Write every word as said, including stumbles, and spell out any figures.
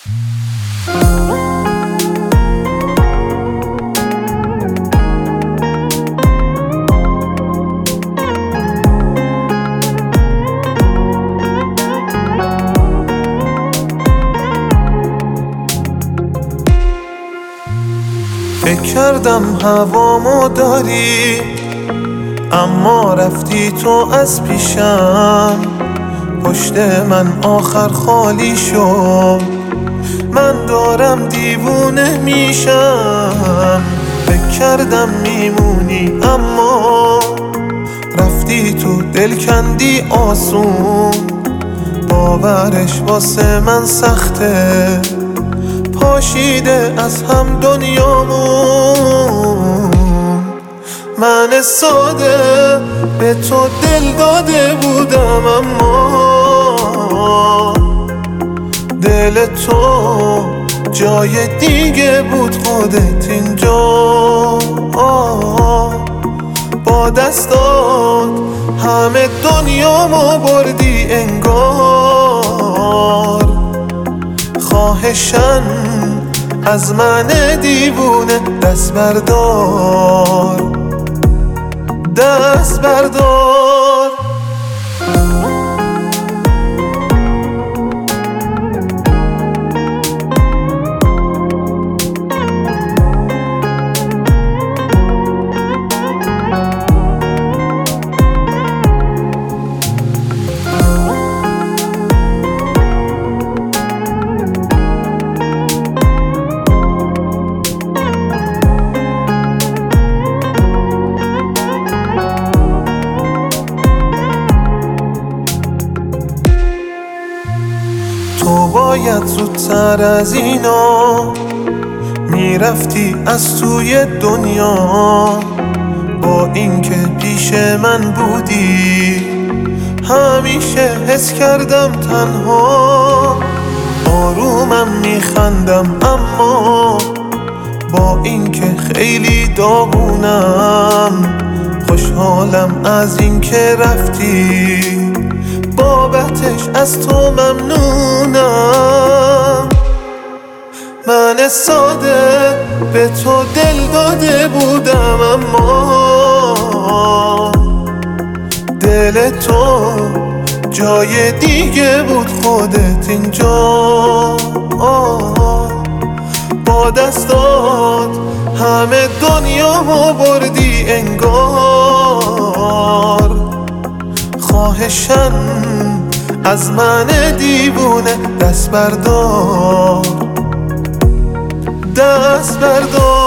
فکر کردم هوامو داری، اما رفتی تو از پیشم. پشت من آخر خالی شد، من دارم دیوونه میشم. فکر کردم میمونی اما رفتی تو، دل کندی آسون. باورش واسه من سخته، پاشیده از هم دنیامون. من ساده به تو دل داده بودم، اما دل تو جای دیگه بود. خودت اینجا با دستات همه دنیامو بردی انگار. خواهشن از من دیوونه دست بردار، دست بردار. تو باید زودتر از اینا میرفتی از توی دنیا. با اینکه پیش من بودی همیشه حس کردم تنها. آرومم میخندم اما با اینکه خیلی داغونم. خوشحالم از اینکه رفتی، بابتش از تو ممنونم. من ساده به تو دل داده بودم، اما دل تو جای دیگه بود. خودت اینجا با دستات همه دنیامو بردی انگار. خواهشن از من دیوونه دست بردار، دست بردار.